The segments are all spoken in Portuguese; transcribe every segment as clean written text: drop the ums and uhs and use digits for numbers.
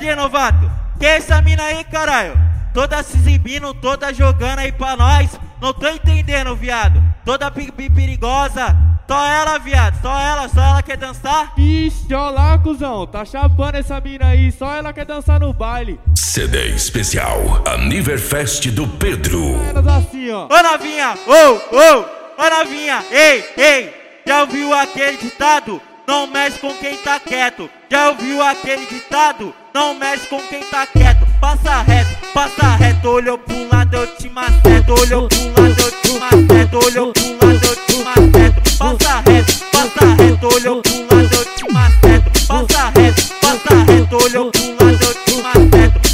DJ novato? Que essa mina aí, caralho? Toda se exibindo, toda jogando aí pra nós. Não tô entendendo, viado. Toda perigosa. Só ela, viado, só ela quer dançar? Ixi, ó lá, cuzão, tá chapando essa mina aí, só ela quer dançar no baile. CD especial Aniverfest do Pedro. Assim, ó. Ô novinha, ô novinha, ei, já ouviu aquele ditado? Não mexe com quem tá quieto. Já ouviu aquele ditado? Não mexe com quem tá quieto. Passa reto, olhou pro lado, eu te maceto. Olhou pro lado, eu te maceto. Olhou pro lado, eu te maceto. Passa reto, olhou pro lado, eu te maceto. Passa reto, olhou pro lado, eu te maceto.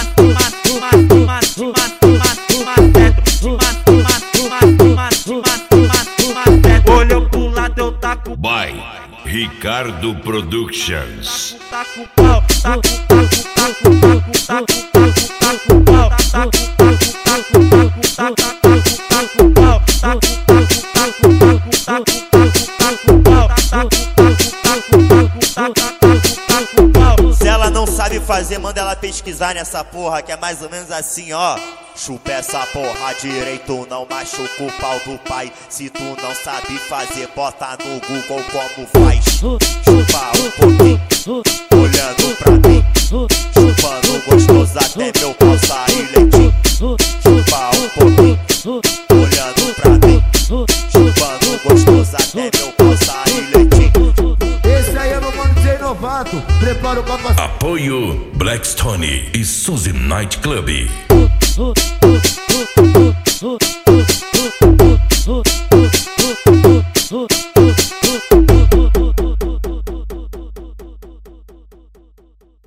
Olhou pro lado, eu taco. By Ricardo Productions. Taco pau. Se ela não sabe fazer, manda ela pesquisar nessa porra, que é mais ou menos assim, ó. Chupa essa porra direito, não machuca o pau do pai. Se tu não sabe fazer, bota no Google como faz. Chupa um pouquinho, olhando pra mim. Chupando gostoso até meu pau sair leitinho. Chupa um pouquinho, olhando pra mim. Chupando gostoso até meu pau sair leitinho. Esse aí é meu mano DJ novato. Prepara o copo. Apoio Blackstone e Suzy Night Club.